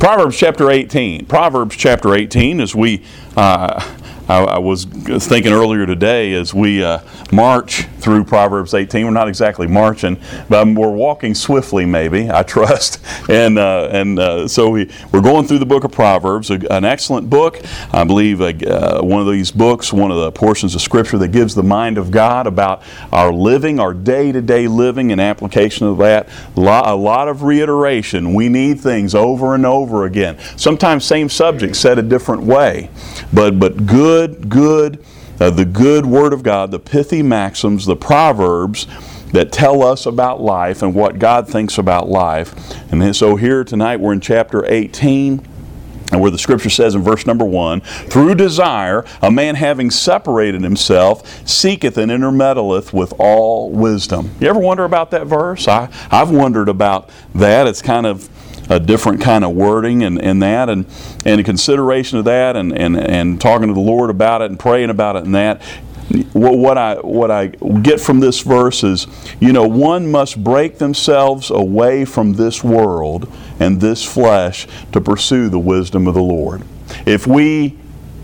Proverbs chapter 18. Proverbs chapter 18, as we, I was thinking earlier today, as we march through Proverbs 18, we're not exactly marching, but we're walking swiftly, maybe, I trust. And so we're going through the book of Proverbs, an excellent book. I believe one of these books, one of the portions of Scripture that gives the mind of God about our living, our day-to-day living and application of that. A lot of reiteration. We need things over and over again. Sometimes same subject said a different way, but good, the good Word of God, the pithy maxims, the Proverbs that tell us about life and what God thinks about life. And so here tonight we're in chapter 18, and where the Scripture says in verse number 1, "Through desire, a man having separated himself, seeketh and intermeddleth with all wisdom." You ever wonder about that verse? I've wondered about that. It's kind of a different kind of wording and that, and in consideration of that, and talking to the Lord about it and praying about it and that. What I get from this verse is, one must break themselves away from this world and this flesh to pursue the wisdom of the Lord. If we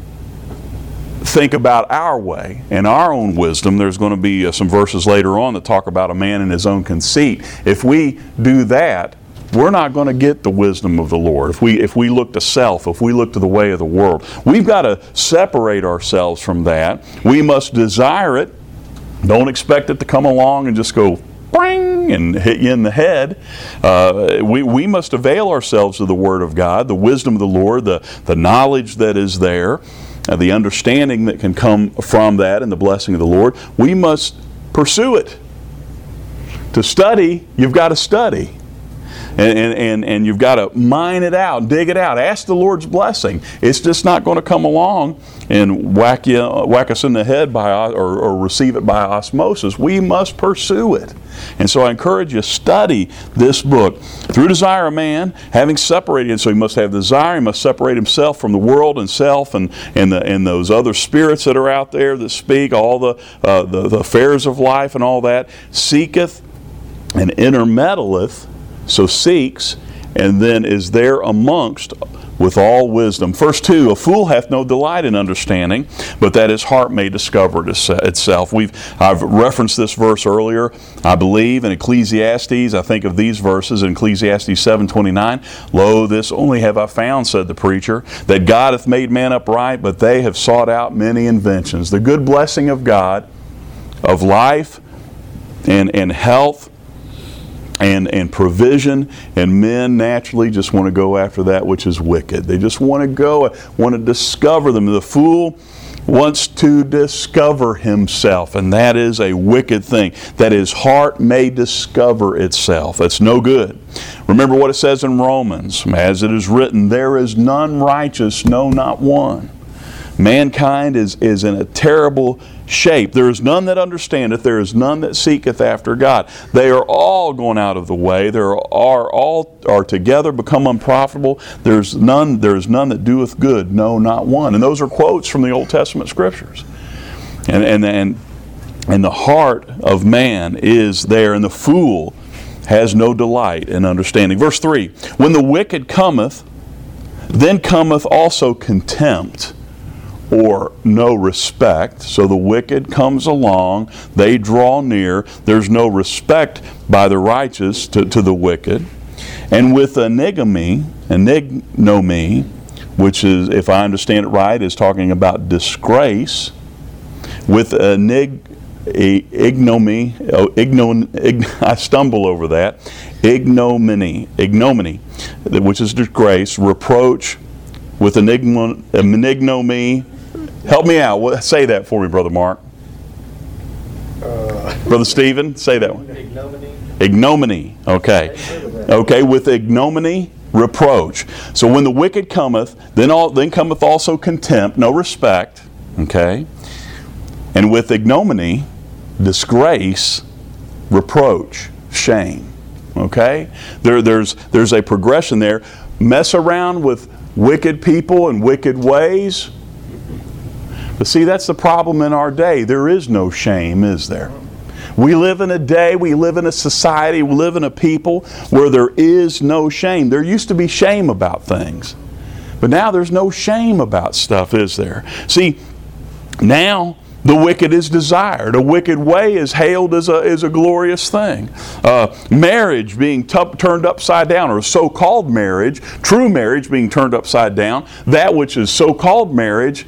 think about our way and our own wisdom, there's going to be some verses later on that talk about a man in his own conceit. If we do that, we're not going to get the wisdom of the Lord. If we look to self, if we look to the way of the world, we've got to separate ourselves from that. We must desire it. Don't expect it to come along and just go bang and hit you in the head. We must avail ourselves of the Word of God, the wisdom of the Lord, the knowledge that is there, the understanding that can come from that, and the blessing of the Lord. We must pursue it. To study, you've got to study. And you've got to mine it out, dig it out, ask the Lord's blessing. It's just not going to come along and whack us in the head or receive it by osmosis. We must pursue it. And so I encourage you, study this book. Through desire, a man having separated, so he must have desire, he must separate himself from the world and self and those other spirits that are out there that speak, all the affairs of life and all that, seeketh and intermeddleth. So seeks, and then is there amongst with all wisdom. Verse 2, "A fool hath no delight in understanding, but that his heart may discover itself." I've referenced this verse earlier, I believe, in Ecclesiastes. I think of these verses in Ecclesiastes 7:29. "Lo, this only have I found, said the preacher, that God hath made man upright, but they have sought out many inventions." The good blessing of God, of life and health, and provision, and men naturally just want to go after that which is wicked. They just want to discover them. The fool wants to discover himself, and that is a wicked thing, that his heart may discover itself. That's no good. Remember what it says in Romans, "As it is written, there is none righteous, no, not one." Mankind is in a terrible shape. There is none that understandeth, there is none that seeketh after God. They are all gone out of the way. All are together become unprofitable. There is none that doeth good, no, not one. And those are quotes from the Old Testament Scriptures. And the heart of man is there, and the fool has no delight in understanding. Verse 3, "When the wicked cometh, then cometh also contempt," or no respect. So the wicked comes along, they draw near, there's no respect by the righteous to the wicked. "And with ignominy, which is, if I understand it right, is talking about disgrace. With ignominy, I stumble over that. Ignominy, which is disgrace, reproach. With an ignominy. Help me out. Say that for me, Brother Mark. Brother Stephen, say that one. Ignominy. Okay. Okay, with ignominy, reproach. So when the wicked cometh, then cometh also contempt, no respect. Okay. And with ignominy, disgrace, reproach, shame. Okay. There's a progression there. Mess around with wicked people and wicked ways. But see, that's the problem in our day. There is no shame, is there? We live in a day, we live in a society, we live in a people where there is no shame. There used to be shame about things, but now there's no shame about stuff, is there? See, now the wicked is desired. A wicked way is hailed as a glorious thing. Marriage being turned upside down, or so-called marriage, true marriage being turned upside down. That which is so-called marriage,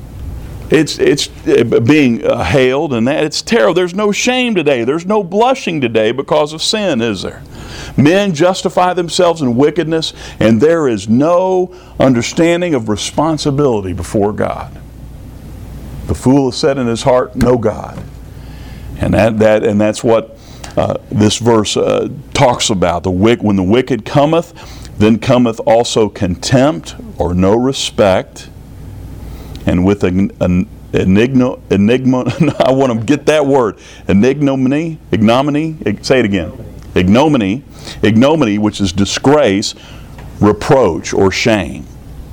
it's being hailed, and that it's terrible. There's no shame today. There's no blushing today because of sin, is there? Men justify themselves in wickedness, and there is no understanding of responsibility before God. The fool has said in his heart, "No God," and that's what this verse talks about. When the wicked cometh, then cometh also contempt, or no respect, and with an enigma. I want to get that word. Ignominy. Say it again. Ignominy, which is disgrace, reproach, or shame.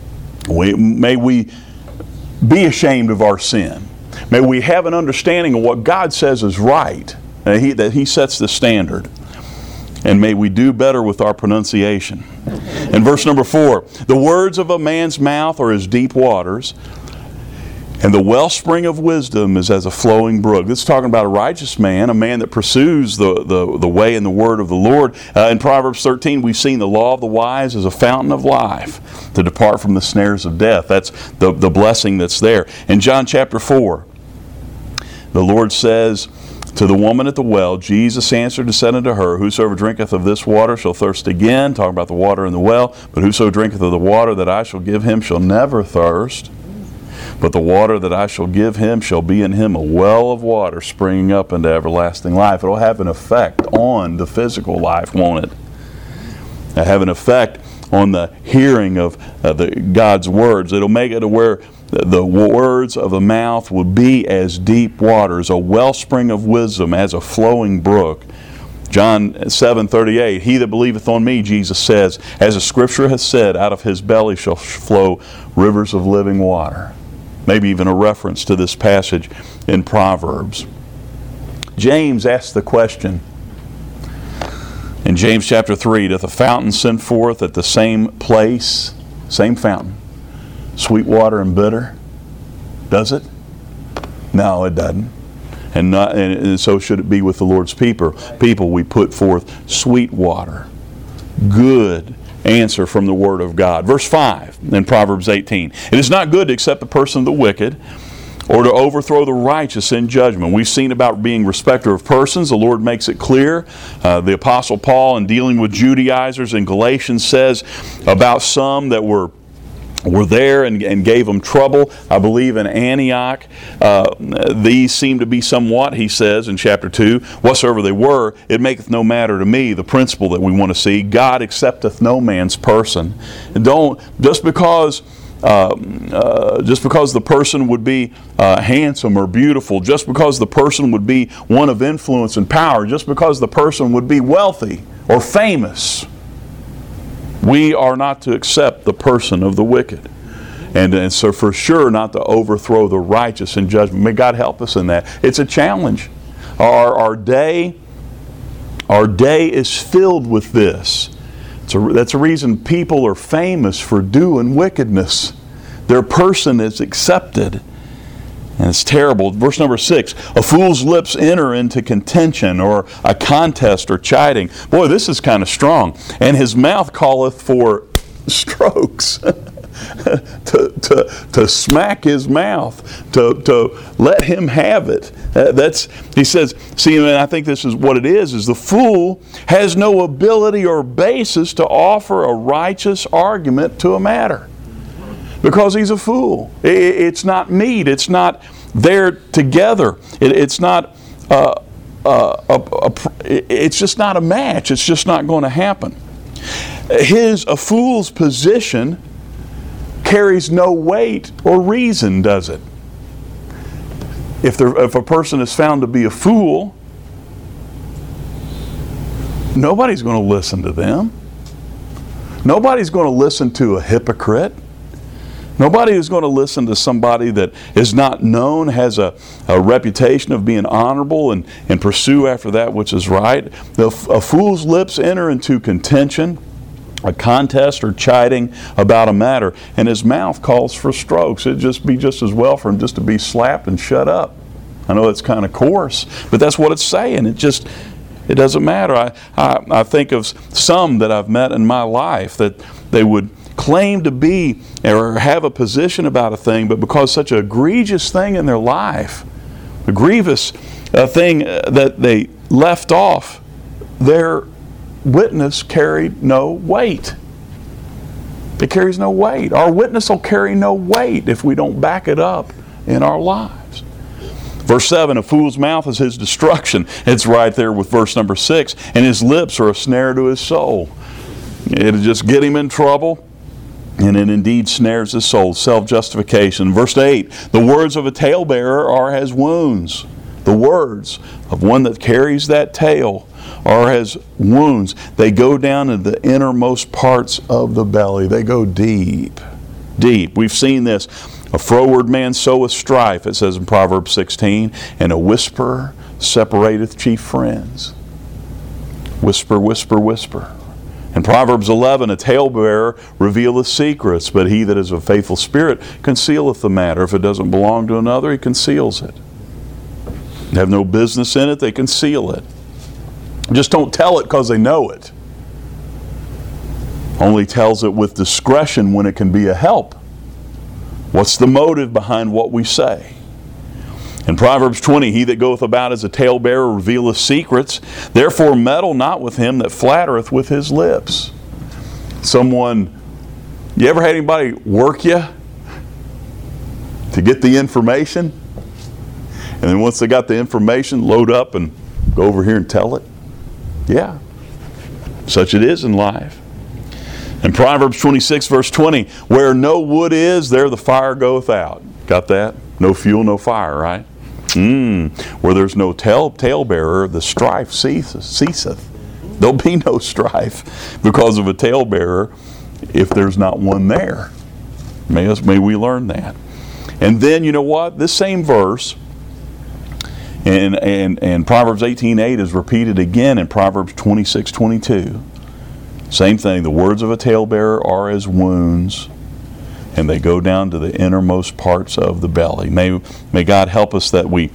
May we be ashamed of our sin. May we have an understanding of what God says is right, that He sets the standard. And may we do better with our pronunciation. In verse number 4, the words of a man's mouth are as deep waters, and the wellspring of wisdom is as a flowing brook. This is talking about a righteous man, a man that pursues the way and the word of the Lord. In Proverbs 13, we've seen the law of the wise as a fountain of life, to depart from the snares of death. That's the blessing that's there. In John chapter 4, the Lord says to the woman at the well, Jesus answered and said unto her, Whosoever drinketh of this water shall thirst again. Talking about the water in the well. But whoso drinketh of the water that I shall give him shall never thirst. But the water that I shall give him shall be in him a well of water springing up into everlasting life. It will have an effect on the physical life, won't it? It'll have an effect on the hearing of God's words. It'll make it to where the words of the mouth will be as deep waters, a wellspring of wisdom, as a flowing brook. John 7:38, He that believeth on me, Jesus says, as the Scripture hath said, out of his belly shall flow rivers of living water. Maybe even a reference to this passage in Proverbs. James asks the question in James chapter 3, doth a fountain send forth at the same place, same fountain, sweet water and bitter? Does it? No, it doesn't. And so should it be with the Lord's people. We put forth sweet water, good answer from the Word of God. Verse 5 in Proverbs 18. It is not good to accept the person of the wicked, or to overthrow the righteous in judgment. We've seen about being respecter of persons. The Lord makes it clear. The Apostle Paul, in dealing with Judaizers in Galatians, says about some that were there and gave them trouble. I believe in Antioch, these seem to be somewhat, he says in chapter 2, whatsoever they were, it maketh no matter to me. The principle that we want to see, God accepteth no man's person. And don't, just because the person would be handsome or beautiful, just because the person would be one of influence and power, just because the person would be wealthy or famous, we are not to accept the person of the wicked. And so for sure not to overthrow the righteous in judgment. May God help us in that. It's a challenge. Our day is filled with this. That's a reason people are famous for doing wickedness. Their person is accepted. And it's terrible. Verse number 6, a fool's lips enter into contention, or a contest, or chiding. Boy, this is kind of strong. And his mouth calleth for strokes. to smack his mouth, to let him have it. He says, see, and I think this is what it is the fool has no ability or basis to offer a righteous argument to a matter. Because he's a fool. It's not meat. It's not there together. It's not. It's just not a match. It's just not going to happen. A fool's position carries no weight or reason, does it? If a person is found to be a fool, nobody's going to listen to them. Nobody's going to listen to a hypocrite. Nobody is going to listen to somebody that is not known, has a reputation of being honorable and pursue after that which is right. A fool's lips enter into contention, a contest or chiding about a matter, and his mouth calls for strokes. It'd just be just as well for him just to be slapped and shut up. I know it's kind of coarse, but that's what it's saying. It doesn't matter. I think of some that I've met in my life that they would claim to be or have a position about a thing, but because such an egregious thing in their life, a grievous thing that they left off, their witness carried no weight. It carries no weight. Our witness will carry no weight if we don't back it up in our lives. Verse 7, a fool's mouth is his destruction. It's right there with verse number 6. And his lips are a snare to his soul. It'll just get him in trouble. And it indeed snares his soul. Self-justification. Verse 8, the words of a talebearer are as wounds. The words of one that carries that tale are as wounds. They go down into the innermost parts of the belly. They go deep. Deep. We've seen this. A froward man soweth strife, it says in Proverbs 16, and a whisper separateth chief friends. Whisper, whisper, whisper. In Proverbs 11, a talebearer revealeth secrets, but he that is of faithful spirit concealeth the matter. If it doesn't belong to another, he conceals it. They have no business in it, they conceal it. Just don't tell it because they know it. Only tells it with discretion when it can be a help. What's the motive behind what we say? In Proverbs 20, he that goeth about as a talebearer revealeth secrets. Therefore meddle not with him that flattereth with his lips. You ever had anybody work you to get the information? And then once they got the information, load up and go over here and tell it? Yeah. Such it is in life. In Proverbs 26, verse 20, where no wood is, there the fire goeth out. Got that? No fuel, no fire, right? Where there's no talebearer, the strife ceaseth. There'll be no strife because of a talebearer if there's not one there. May we learn that. And then, you know what? This same verse and Proverbs 18:8 is repeated again in Proverbs 26:22. Same thing. The words of a talebearer are as wounds, and they go down to the innermost parts of the belly. May God help us that we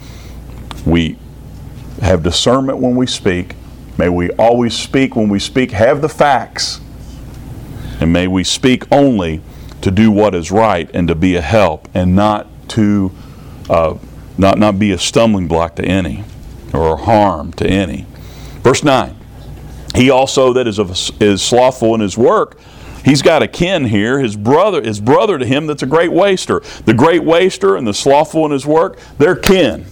have discernment when we speak. May we always speak when we speak, have the facts. And may we speak only to do what is right and to be a help, and not to not be a stumbling block to any or harm to any. Verse 9. He also that is slothful in his work, he's got a kin here. His brother to him that's a great waster. The great waster and the slothful in his work, they're kin.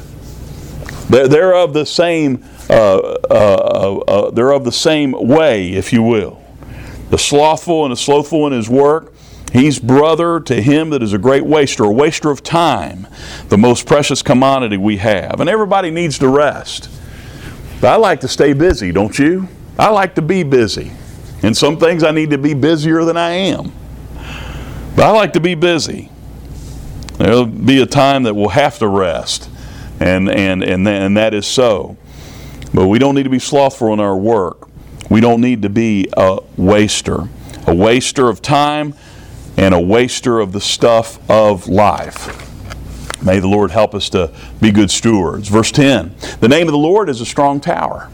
They're of the same. They're of the same way, if you will. The slothful and the slothful in his work, he's brother to him that is a great waster, a waster of time, the most precious commodity we have. And everybody needs to rest. But I like to stay busy, don't you? I like to be busy. And some things I need to be busier than I am. But I like to be busy. There'll be a time that we'll have to rest. And that is so. But we don't need to be slothful in our work. We don't need to be a waster of time and a waster of the stuff of life. May the Lord help us to be good stewards. Verse 10, the name of the Lord is a strong tower,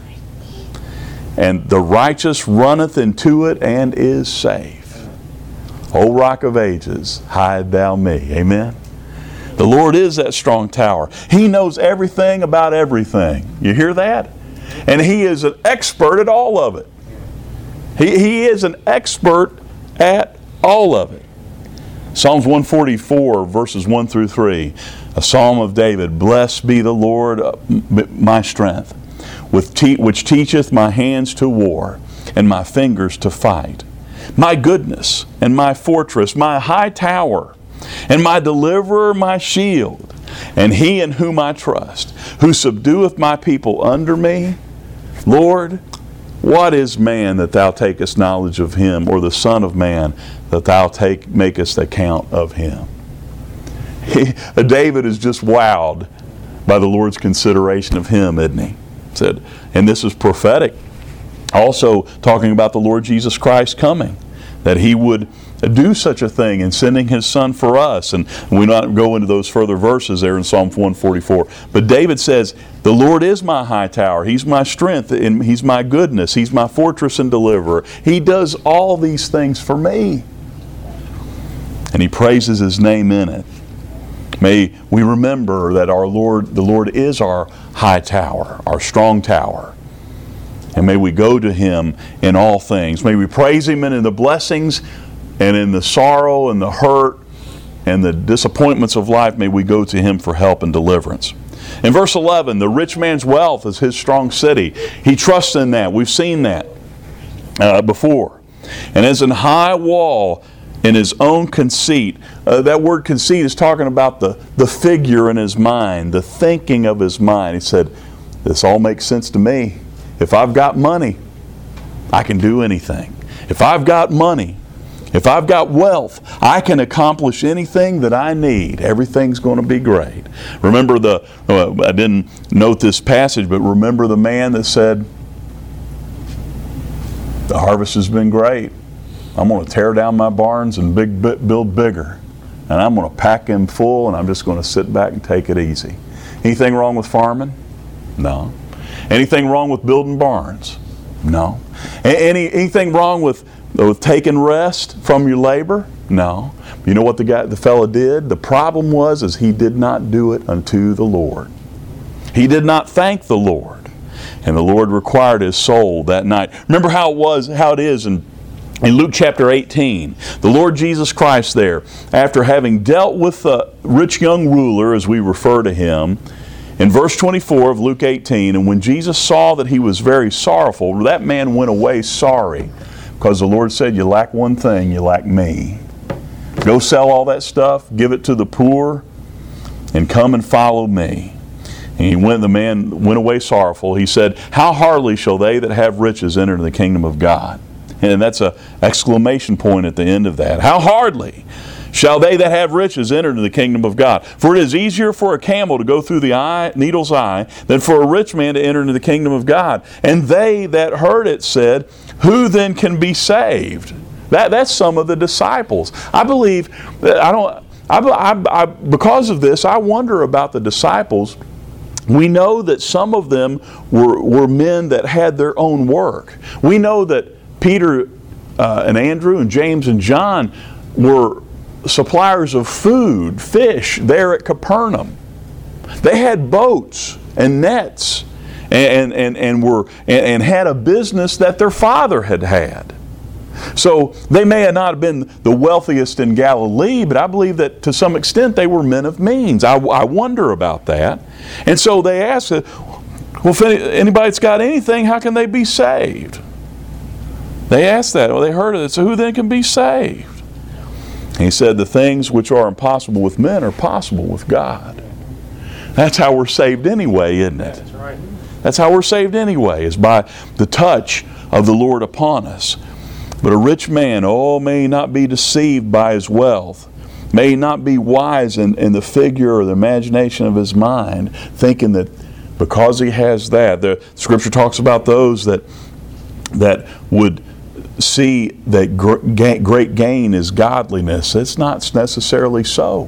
and the righteous runneth into it and is safe. O Rock of Ages, hide thou me. Amen. The Lord is that strong tower. He knows everything about everything. You hear that? And He is an expert at all of it. He is an expert at all of it. Psalms 144, verses 1 through 3, a psalm of David. Blessed be the Lord, my strength, which teacheth my hands to war, and my fingers to fight. My goodness, and my fortress, my high tower, and my deliverer, my shield, and He in whom I trust, who subdueth my people under me. Lord, What is man that thou takest knowledge of him, or the son of man that thou makest account of him? David is just wowed by the Lord's consideration of him, isn't he? Said, and this is prophetic. Also talking about the Lord Jesus Christ coming, that he would do such a thing in sending his son for us. And we not go into those further verses there in Psalm 144. But David says, the Lord is my high tower. He's my strength and he's my goodness. He's my fortress and deliverer. He does all these things for me. And he praises his name in it. May we remember that the Lord is our high tower, our strong tower. And may we go to him in all things. May we praise him in the blessings and in the sorrow and the hurt and the disappointments of life. May we go to him for help and deliverance. In verse 11, the rich man's wealth is his strong city. He trusts in that. We've seen that before. And as an high wall in his own conceit. That word conceit is talking about the figure in his mind, the thinking of his mind. He said, this all makes sense to me. If I've got money, I can do anything. If I've got money, if I've got wealth, I can accomplish anything that I need. Everything's going to be great. Remember I didn't note this passage, but remember the man that said, the harvest has been great. I'm going to tear down my barns and build bigger. And I'm going to pack them full, and I'm just going to sit back and take it easy. Anything wrong with farming? No. Anything wrong with building barns? No. Anything wrong with taking rest from your labor? No. You know what the fella did? The problem was he did not do it unto the Lord. He did not thank the Lord. And the Lord required his soul that night. Remember how it is in Luke chapter 18, the Lord Jesus Christ there, after having dealt with the rich young ruler, as we refer to him, in verse 24 of Luke 18, and when Jesus saw that he was very sorrowful, that man went away sorry, because the Lord said, you lack one thing, you lack me. Go sell all that stuff, give it to the poor, and come and follow me. And the man went away sorrowful. He said, how hardly shall they that have riches enter into the kingdom of God? And that's an exclamation point at the end of that. How hardly shall they that have riches enter into the kingdom of God? For it is easier for a camel to go through the needle's eye than for a rich man to enter into the kingdom of God. And they that heard it said, who then can be saved? That's some of the disciples. I believe, because of this, I wonder about the disciples. We know that some of them were men that had their own work. We know that Peter and Andrew and James and John were suppliers of food, fish, there at Capernaum. They had boats and nets and had a business that their father had. So they may not have been the wealthiest in Galilee, but I believe that to some extent they were men of means. I wonder about that. And so they asked, well, if anybody's got anything, how can they be saved? They asked that, or they heard of it, so who then can be saved? He said, the things which are impossible with men are possible with God. That's how we're saved anyway, isn't it? That's right. That's how we're saved anyway, is by the touch of the Lord upon us. But a rich man, may he not be deceived by his wealth. May he not be wise in the figure or the imagination of his mind, thinking that because he has that, the Scripture talks about those that would see that great gain is godliness. It's not necessarily so.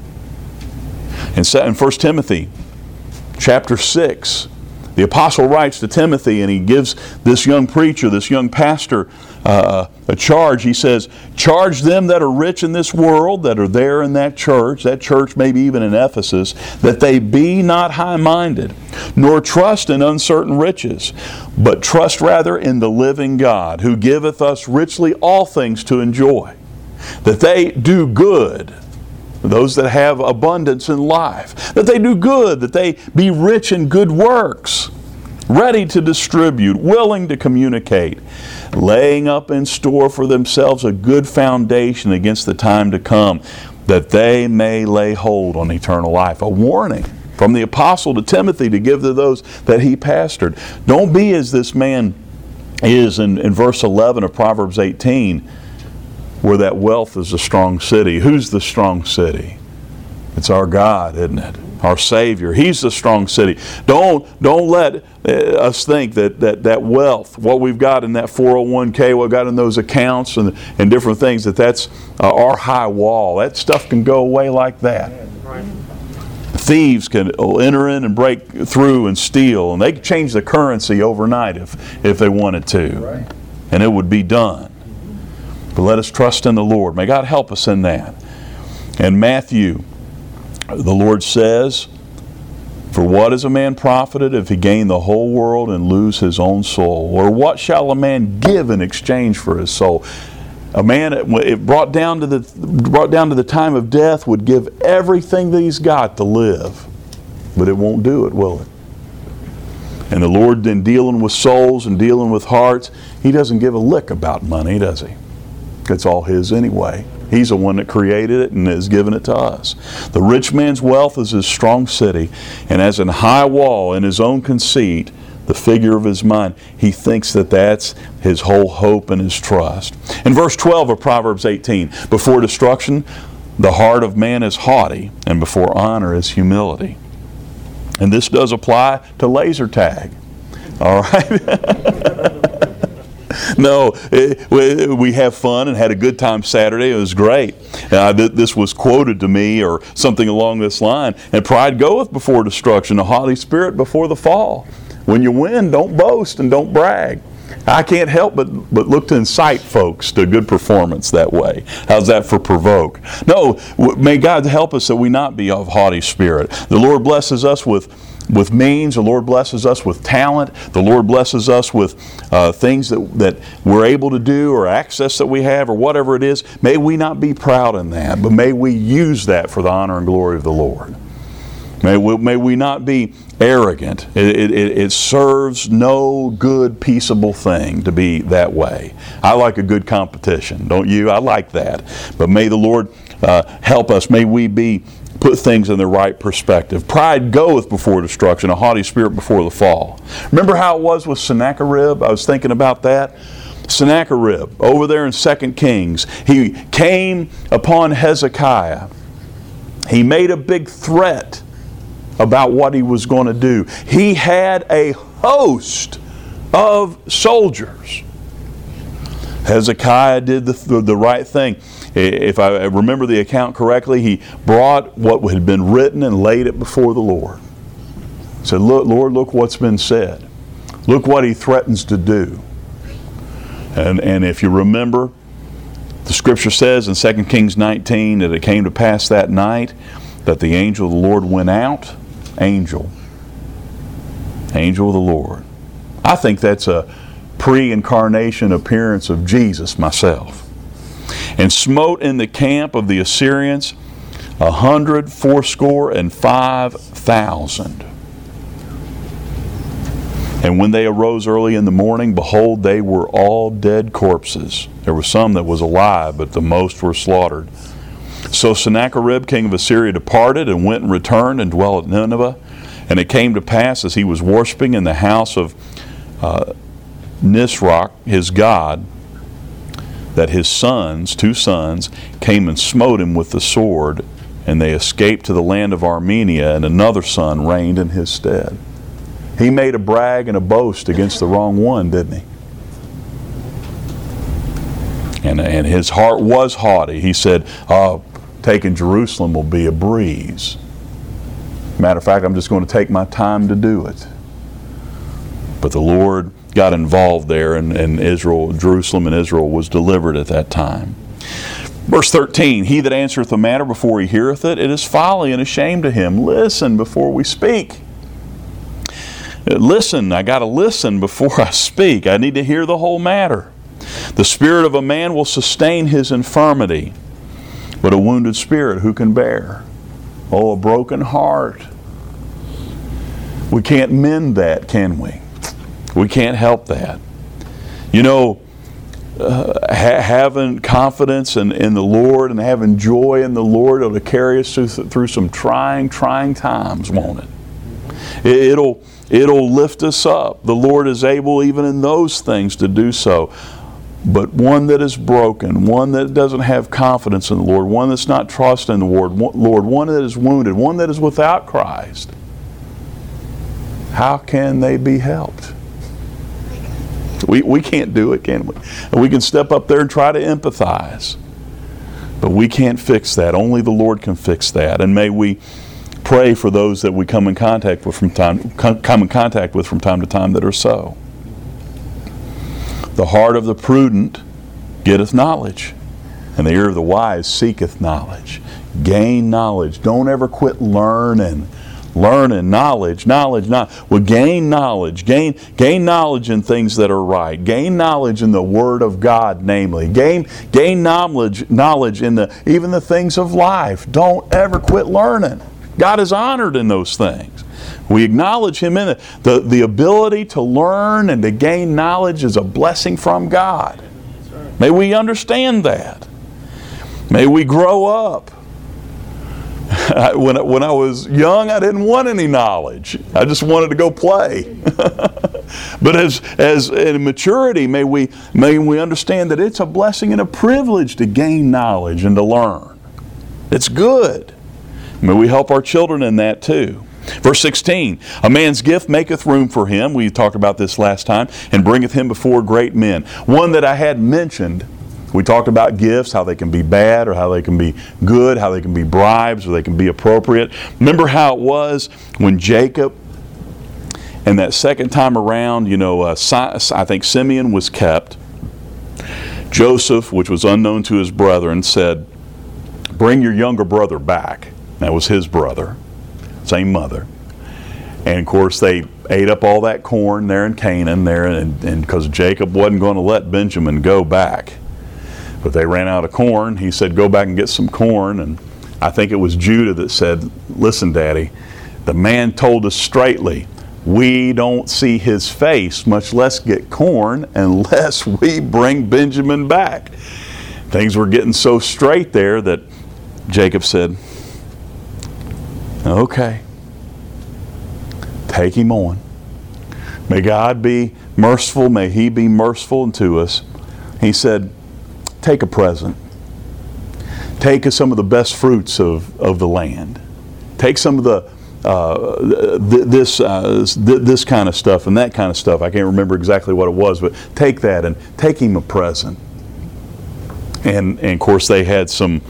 In 1 Timothy chapter 6, the apostle writes to Timothy, and he gives this young preacher, this young pastor, a charge. He says, charge them that are rich in this world, that are there in that church maybe even in Ephesus, that they be not high-minded, nor trust in uncertain riches, but trust rather in the living God, who giveth us richly all things to enjoy. That they do good, those that have abundance in life, that they do good, that they be rich in good works, ready to distribute, willing to communicate, laying up in store for themselves a good foundation against the time to come, that they may lay hold on eternal life. A warning from the apostle to Timothy to give to those that he pastored. Don't be as this man is in verse 11 of Proverbs 18, where that wealth is a strong city. Who's the strong city? It's our God, isn't it? Our Savior. He's the strong city. Don't let us think that wealth, what we've got in that 401k, what we've got in those accounts and different things, that's our high wall. That stuff can go away like that. Thieves can enter in and break through and steal, and they can change the currency overnight if they wanted to, and it would be done. But let us trust in the Lord. May God help us in that. And Matthew, the Lord says, "For what is a man profited if he gain the whole world and lose his own soul? Or what shall a man give in exchange for his soul?" A man, it brought down to the time of death, would give everything that he's got to live, but it won't do it, will it? And the Lord, in dealing with souls and dealing with hearts, He doesn't give a lick about money, does He? It's all His anyway. He's the one that created it and has given it to us. The rich man's wealth is his strong city, and as an high wall in his own conceit, the figure of his mind, he thinks that that's his whole hope and his trust. In verse 12 of Proverbs 18, before destruction, the heart of man is haughty, and before honor is humility. And this does apply to laser tag. All right? No, we have fun and had a good time Saturday. It was great. This was quoted to me or something along this line. And pride goeth before destruction, a haughty spirit before the fall. When you win, don't boast and don't brag. I can't help but look to incite folks to good performance that way. How's that for provoke? No, may God help us that we not be of haughty spirit. The Lord blesses us with means. The Lord blesses us with talent. The Lord blesses us with things that we're able to do or access that we have or whatever it is. May we not be proud in that, but may we use that for the honor and glory of the Lord. May we not be arrogant. It serves no good, peaceable thing to be that way. I like a good competition, don't you? I like that. But may the Lord help us. May we put things in the right perspective. Pride goeth before destruction, a haughty spirit before the fall. Remember how it was with Sennacherib? I was thinking about that. Sennacherib, over there in 2 Kings, he came upon Hezekiah. He made a big threat about what he was going to do. He had a host of soldiers. Hezekiah did the right thing. If I remember the account correctly, he brought what had been written and laid it before the Lord. He said, "Look, Lord, look what's been said. Look what he threatens to do." And if you remember, the Scripture says in 2 Kings 19 that it came to pass that night that the angel of the Lord went out. Angel of the Lord. I think that's a pre-incarnation appearance of Jesus myself. And smote in the camp of the Assyrians 185,000. And when they arose early in the morning, behold, they were all dead corpses. There were some that was alive, but the most were slaughtered. So Sennacherib, king of Assyria, departed and went and returned and dwelt at Nineveh. And it came to pass, as he was worshiping in the house of Nisroch, his god, that his sons, 2 sons, came and smote him with the sword, and they escaped to the land of Armenia, and another son reigned in his stead. He made a brag and a boast against the wrong one, didn't he? And his heart was haughty. He said, "Oh, taking Jerusalem will be a breeze. Matter of fact, I'm just going to take my time to do it." But the Lord got involved there, and Jerusalem and Israel was delivered at that time. Verse 13, "He that answereth a matter before he heareth it, it is folly and a shame to him." Listen before we speak. Listen, I got to listen before I speak. I need to hear the whole matter. The spirit of a man will sustain his infirmity, but a wounded spirit who can bear? Oh, a broken heart. We can't mend that, can we? We can't help that. You know, having confidence in the Lord and having joy in the Lord will carry us through some trying times, won't it? It'll lift us up. The Lord is able even in those things to do so. But one that is broken, one that doesn't have confidence in the Lord, one that's not trusting the Lord, one that is wounded, one that is without Christ, how can they be helped? We can't do it, can we? And we can step up there and try to empathize. But we can't fix that. Only the Lord can fix that. And may we pray for those that we come in contact with from time to time that are so. The heart of the prudent getteth knowledge, and the ear of the wise seeketh knowledge. Gain knowledge. Don't ever quit learning. Knowledge. Well, gain knowledge. Gain knowledge in things that are right. Gain knowledge in the Word of God, namely. Gain knowledge in even the things of life. Don't ever quit learning. God is honored in those things. We acknowledge Him in it. The ability to learn and to gain knowledge is a blessing from God. May we understand that. May we grow up. When I was young, I didn't want any knowledge. I just wanted to go play. But as in maturity, may we understand that it's a blessing and a privilege to gain knowledge and to learn. It's good. May we help our children in that too. Verse 16, a man's gift maketh room for him. We talked about this last time. And bringeth him before great men. One that I had mentioned, we talked about gifts, how they can be bad or how they can be good, how they can be bribes or they can be appropriate. Remember how it was when Jacob, and that second time around, I think Simeon was kept. Joseph, which was unknown to his brethren, said, bring your younger brother back. That was his brother. Same mother. And of course they ate up all that corn there in Canaan there, and because Jacob wasn't going to let Benjamin go back. But they ran out of corn. He said, go back and get some corn. And I think it was Judah that said, listen, Daddy, the man told us straightly, we don't see his face, much less get corn, unless we bring Benjamin back. Things were getting so straight there that Jacob said, okay, take him on. May God be merciful. May He be merciful unto us. He said, take a present. Take some of the best fruits of the land. Take some of this kind of stuff and that kind of stuff. I can't remember exactly what it was, but take that and take him a present. And of course they had some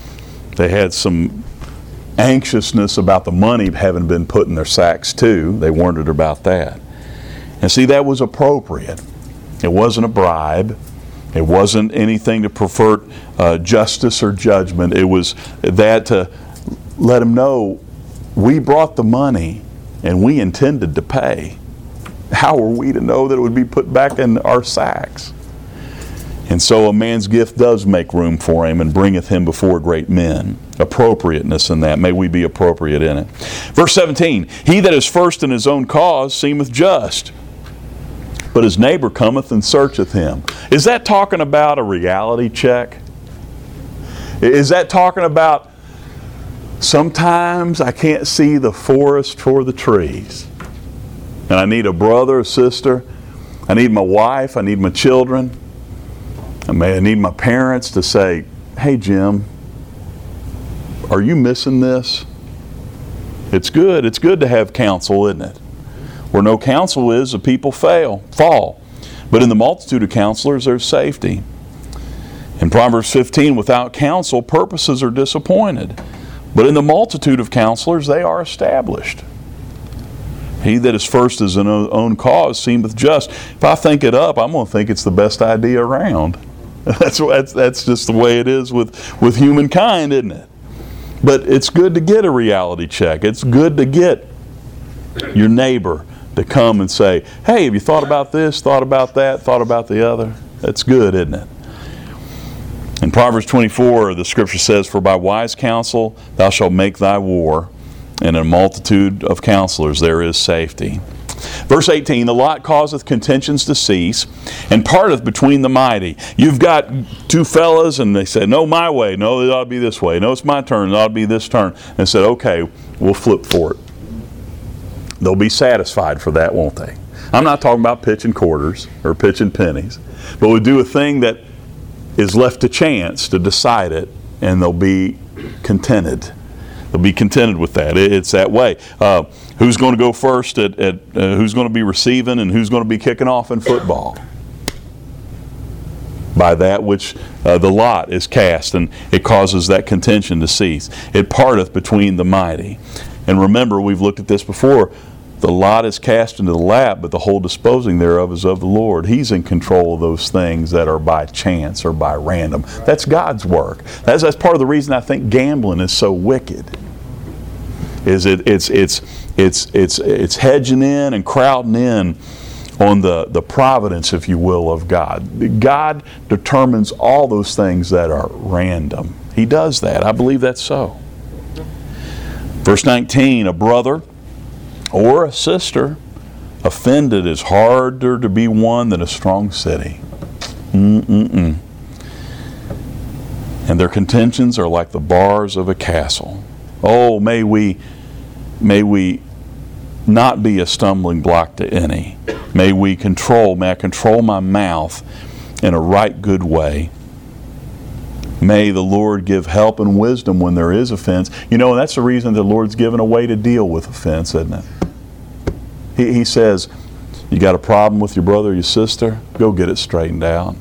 anxiousness about the money having been put in their sacks too. They wondered about that. And see, that was appropriate. It wasn't a bribe. It wasn't anything to pervert justice or judgment. It was that to let them know we brought the money and we intended to pay. How were we to know that it would be put back in our sacks? And so a man's gift does make room for him and bringeth him before great men. Appropriateness in that. May we be appropriate in it. Verse 17, he that is first in his own cause seemeth just, but his neighbor cometh and searcheth him. Is that talking about a reality check? Is that talking about sometimes I can't see the forest for the trees, and I need a brother or sister, I need my wife, I need my children, I need my parents to say, hey Jim, are you missing this? It's good to have counsel, isn't it? Where no counsel is, the people fall. But in the multitude of counselors, there's safety. In Proverbs 15, without counsel, purposes are disappointed. But in the multitude of counselors, they are established. He that is first in his own cause seemeth just. If I think it up, I'm going to think it's the best idea around. That's just the way it is with humankind, isn't it? But it's good to get a reality check. It's good to get your neighbor to come and say, hey, have you thought about this, thought about that, thought about the other? That's good, isn't it? In Proverbs 24, the scripture says, for by wise counsel thou shalt make thy war, and in a multitude of counselors there is safety. Verse 18, the lot causeth contentions to cease, and parteth between the mighty. You've got two fellas, and they say, no, my way. No, it ought to be this way. No, it's my turn. It ought to be this turn. And they said, okay, we'll flip for it. They'll be satisfied for that, won't they? I'm not talking about pitching quarters or pitching pennies, but we'll do a thing that is left to chance to decide it, and they'll be contented. They'll be contented with that. It's that way. Who's going to go first at who's going to be receiving and who's going to be kicking off in football? By that which the lot is cast, and it causes that contention to cease. It parteth between the mighty. And remember, we've looked at this before. The lot is cast into the lap, but the whole disposing thereof is of the Lord. He's in control of those things that are by chance or by random. That's God's work. That's part of the reason I think gambling is so wicked. Is it's hedging in and crowding in on the providence, if you will, of God. God determines all those things that are random. He does that. I believe that's so. Verse 19, a brother or a sister offended is harder to be won than a strong city. And their contentions are like the bars of a castle. Oh, may we not be a stumbling block to any. May I control my mouth in a right good way. May the Lord give help and wisdom when there is offense. You know, that's the reason the Lord's given a way to deal with offense, isn't it? He says, you got a problem with your brother or your sister? Go get it straightened out.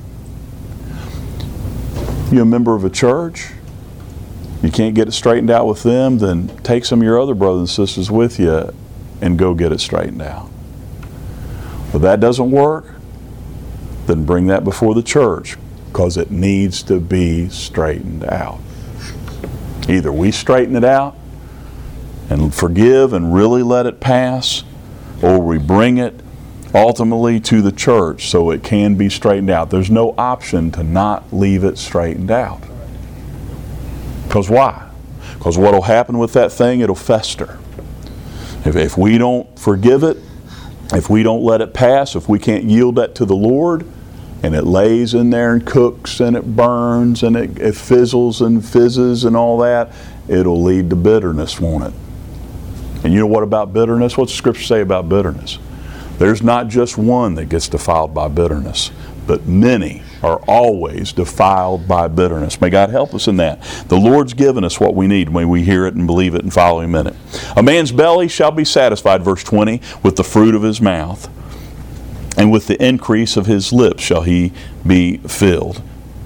You a member of a church? You can't get it straightened out with them? Then take some of your other brothers and sisters with you and go get it straightened out. If that doesn't work, then bring that before the church, because it needs to be straightened out. Either we straighten it out and forgive and really let it pass, or we bring it ultimately to the church so it can be straightened out. There's no option to not leave it straightened out. Because why? Because what will happen with that thing, it'll fester. If we don't forgive it, if we don't let it pass, if we can't yield that to the Lord, and it lays in there and cooks and it burns and it fizzles and fizzes and all that, it'll lead to bitterness, won't it? And you know what about bitterness? What's the Scripture say about bitterness? There's not just one that gets defiled by bitterness, but many are always defiled by bitterness. May God help us in that. The Lord's given us what we need when we hear it and believe it and follow Him in it. A man's belly shall be satisfied, verse 20, with the fruit of his mouth, and with the increase of his lips shall he be filled.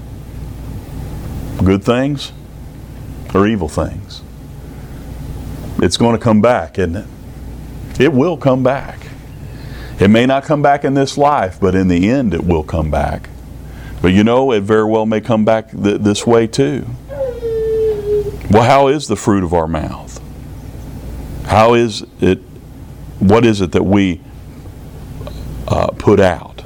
Good things or evil things? It's going to come back, isn't it? It will come back. It may not come back in this life, but in the end it will come back. But you know, it very well may come back this way too. Well, how is the fruit of our mouth? How is it? What is it that we put out?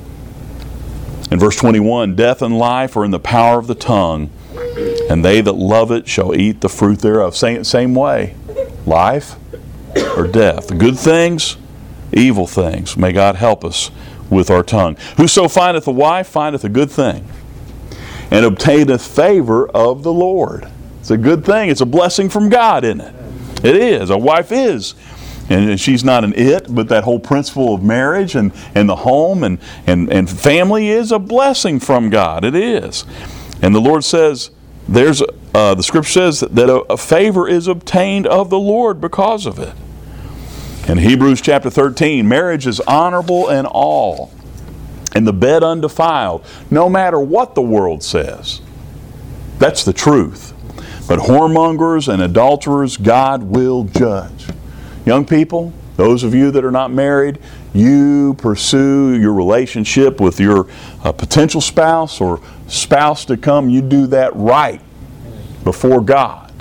In verse 21, death and life are in the power of the tongue, and they that love it shall eat the fruit thereof. Same way. Life or death. Good things, evil things. May God help us with our tongue. Whoso findeth a wife findeth a good thing, and obtaineth favor of the Lord. It's a good thing. It's a blessing from God, isn't it? It is. A wife is. And she's not an it, but that whole principle of marriage and the home and family is a blessing from God. It is. And the Lord says, the Scripture says that a favor is obtained of the Lord because of it. In Hebrews chapter 13, marriage is honorable in all, and the bed undefiled, no matter what the world says. That's the truth. But whoremongers and adulterers, God will judge. Young people, those of you that are not married, you pursue your relationship with your potential spouse or spouse to come. You do that right before God.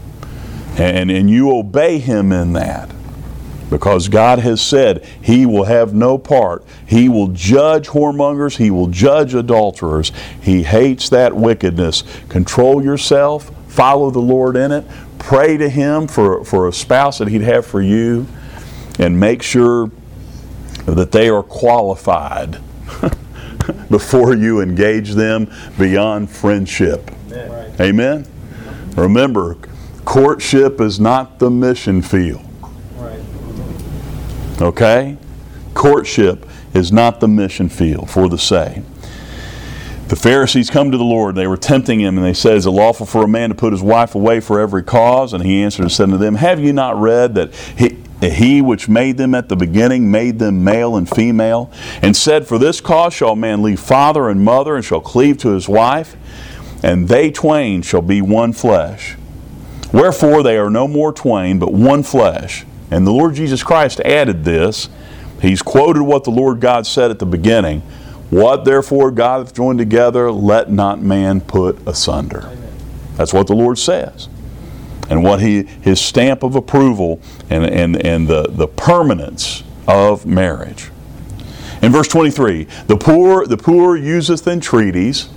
And you obey Him in that. Because God has said He will have no part. He will judge whoremongers. He will judge adulterers. He hates that wickedness. Control yourself. Follow the Lord in it. Pray to Him for a spouse that He'd have for you. And make sure that they are qualified before you engage them beyond friendship. Amen. Amen? Remember, courtship is not the mission field. Okay? Courtship is not the mission field for the saved. The Pharisees come to the Lord. They were tempting him, and they said, "Is it lawful for a man to put his wife away for every cause?" And he answered and said to them, "Have you not read that he which made them at the beginning made them male and female, and said, For this cause shall a man leave father and mother, and shall cleave to his wife, and they twain shall be one flesh. Wherefore they are no more twain, but one flesh." And the Lord Jesus Christ added this. He's quoted what the Lord God said at the beginning. "What therefore God hath joined together, let not man put asunder." Amen. That's what the Lord says. And what his stamp of approval and the permanence of marriage. In verse 23, the poor useth entreaties,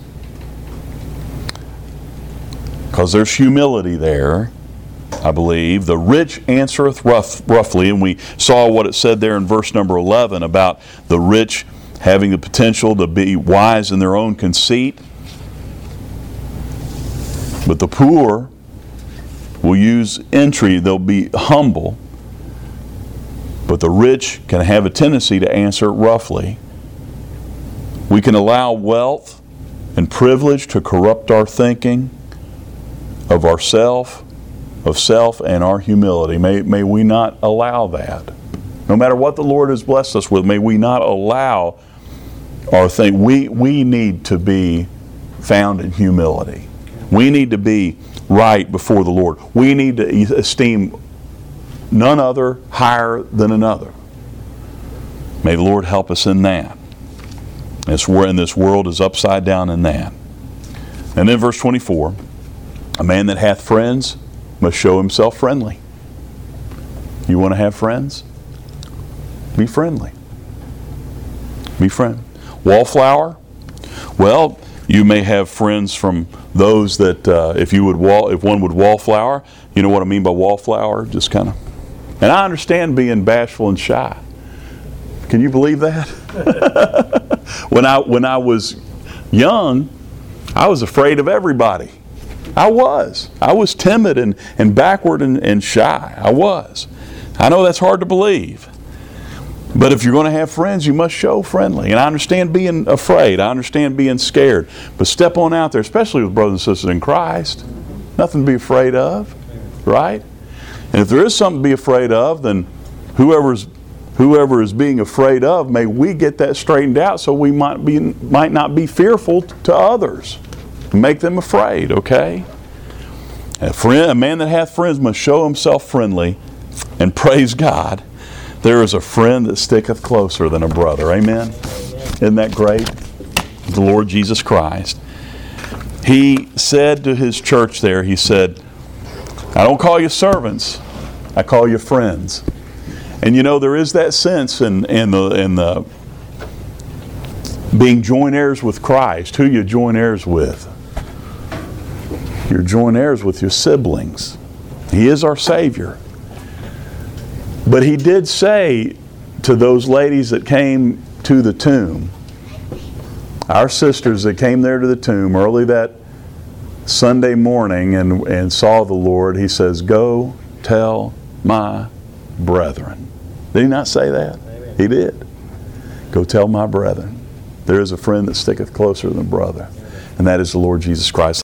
because there's humility there, I believe. The rich answereth roughly, and we saw what it said there in verse number 11 about the rich having the potential to be wise in their own conceit. But the poor will use entreaty. They'll be humble. But the rich can have a tendency to answer roughly. We can allow wealth and privilege to corrupt our thinking of ourself, of self, and our humility. May we not allow that. No matter what the Lord has blessed us with, may we not allow our thing. We need to be found in humility. We need to be right before the Lord. We need to esteem none other higher than another. May the Lord help us in that. And this world is upside down in that. And then verse 24, a man that hath friends must show himself friendly. You want to have friends? Be friendly. Be friendly. Wallflower? Well, you may have friends from those that if one would wallflower, you know what I mean by wallflower? Just kind of. And I understand being bashful and shy. Can you believe that? When I was young, I was afraid of everybody. I was timid and backward and shy. I was. I know that's hard to believe. But if you're going to have friends, you must show friendly. And I understand being afraid. I understand being scared. But step on out there, especially with brothers and sisters in Christ. Nothing to be afraid of, right? And if there is something to be afraid of, then whoever is being afraid of, may we get that straightened out so we might not be fearful to others. Make them afraid, okay? A man that hath friends must show himself friendly, and praise God, there is a friend that sticketh closer than a brother. Amen? Isn't that great? The Lord Jesus Christ. He said to his church there, he said, "I don't call you servants, I call you friends." And you know, there is that sense in the being joint heirs with Christ. Who you joint heirs with? You're joint heirs with your siblings. He is our Savior. But he did say to those ladies that came to the tomb, our sisters that came there to the tomb early that Sunday morning and saw the Lord, he says, "Go tell my brethren." Did he not say that? Amen. He did. "Go tell my brethren. There is a friend that sticketh closer than a brother." And that is the Lord Jesus Christ.